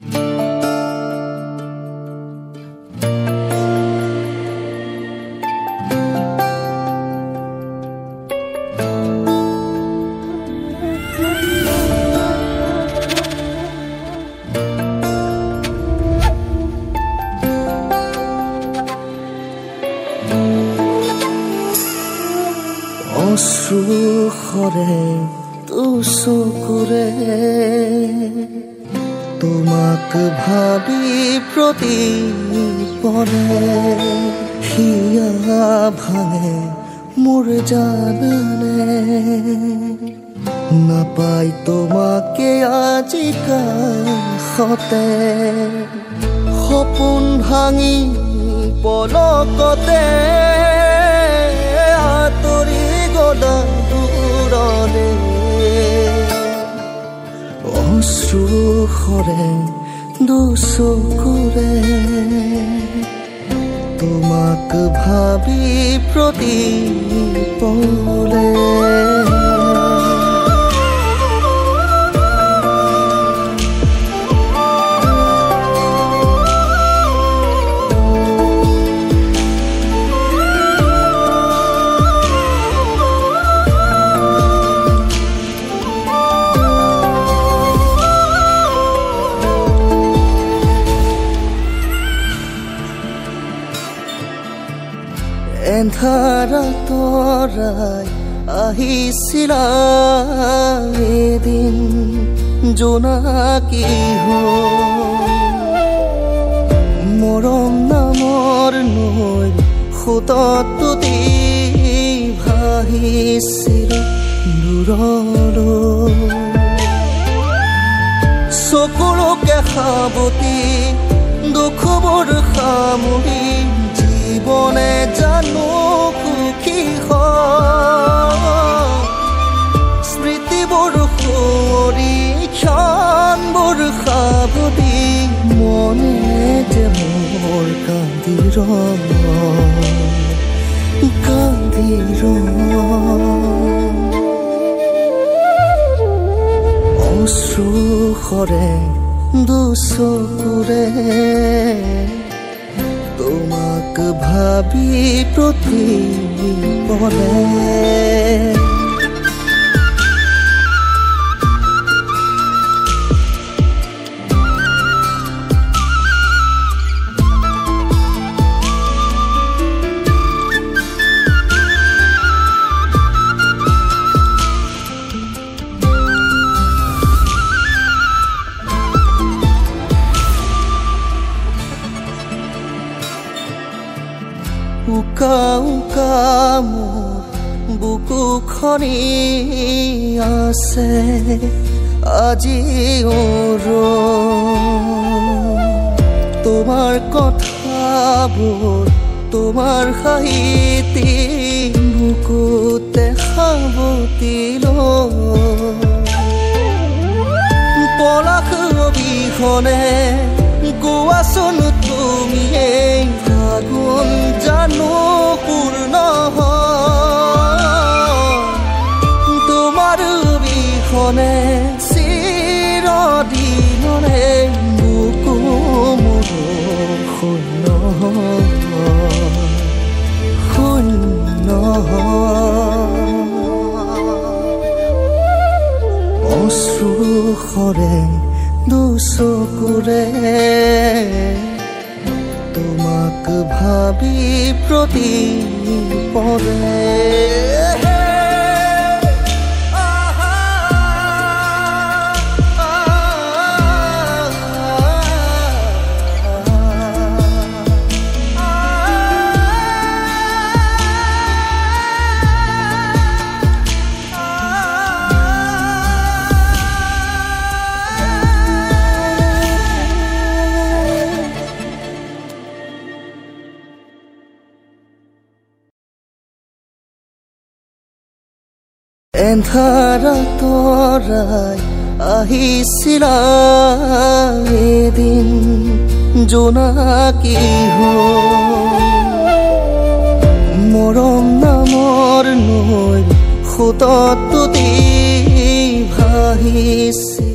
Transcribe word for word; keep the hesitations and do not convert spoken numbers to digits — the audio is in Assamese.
অশ্ৰুখৰে তুচকুৰে তোমাক ভাবি প্ৰতিপৰে হিয়া ভাঙে মোৰ জানানে নাপাই তোমাকে আজি কাষতে সপোন ভাঙি পলকতে আঁতৰি গলা দূৰলে অশ্ৰুখৰে দুচকুৰে তোমাক ভাবি প্ৰতিপলে এন্ধাৰা তৰাই আহিছিলা এদিন জোনাকী মৰম নামৰ নৈ সোঁতত ভাহিছিল দূৰলৈ চকুলোকে সাৱতি দুখবোৰ সামৰি জীৱনে জানো সুখী স্মৃতিবোৰ সুঁৱৰি ক্ষণবোৰ সাৱতি মনে যে মোৰ কান্দিৰ কান্দিৰ অশ্ৰুখৰে দুচকুৰে তোমাক ভাবি প্ৰতিপলে উকা উকা মোৰ বুকুখনি আছে আজিও তোমাৰ কথাবোৰ তোমাৰ সাহিত্যি বুকুতে সাৱতি পলাশ অবিহনে গোৱাচোন তুমিয়ে ফাগুন জানো পূৰ্ণ তোমাৰ অবিহনে চিৰদিনৰে বুকু মোৰ শূন্য শূন্য অশ্ৰুখৰে দুচকুৰে তোমাক ভাবি প্ৰতিপলে এন্ধাৰা তৰাই আহিছিলা এদিন জোনাকী মৰম নামৰ নৈ সোঁতত ভাহিছিল